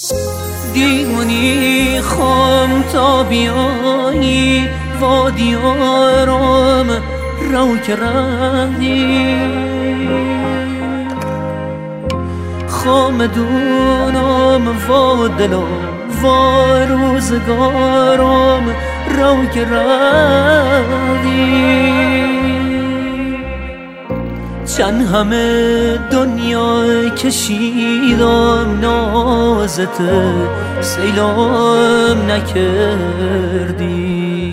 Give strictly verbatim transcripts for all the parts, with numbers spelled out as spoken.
دیوانی خام تا بیایی وادی آرام رو که رهی خامدونم و دلم و روزگارم رو که رهی چند همه دنیا کشیدم نازت سیلام نکردی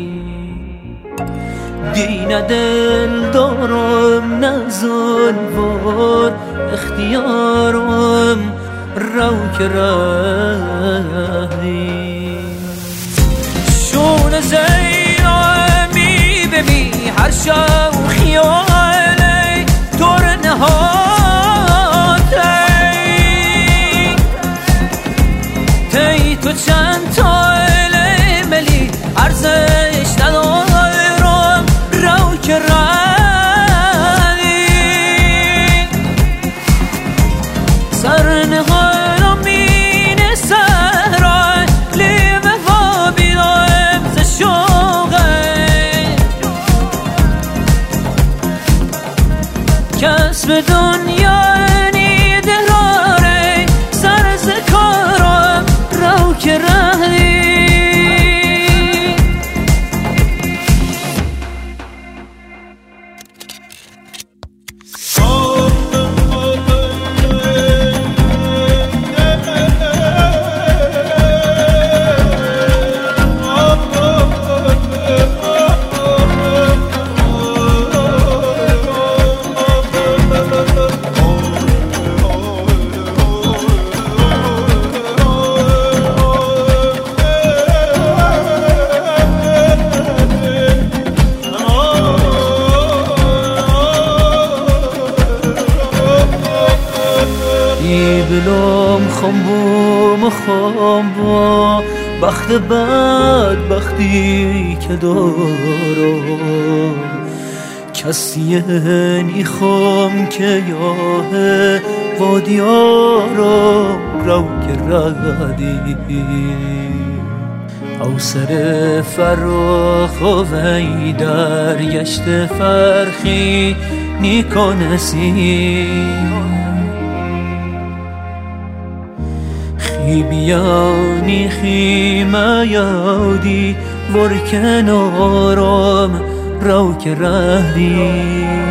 دی نه دل دارم نه زنوار اختیارم رو که رهی شون زیرا می ببی هر شب خیالی تور نهاده تی تو چند تا ملی ارزش ندارم رو که رهی سر نهارم مینه سهران لیمه ها بیدایم ز شوقه کسب دنیا نیده راره سر ز کارم رو که رهی بلوم خمبوم خمبا بخت بد بختی که دارم کسی نیخم که یاه وادیارم رو که ردی او سر فراخ و وی در گشت فرخی نیکنسی خی بیانی خیمه یادی ور کنارم رو که رهی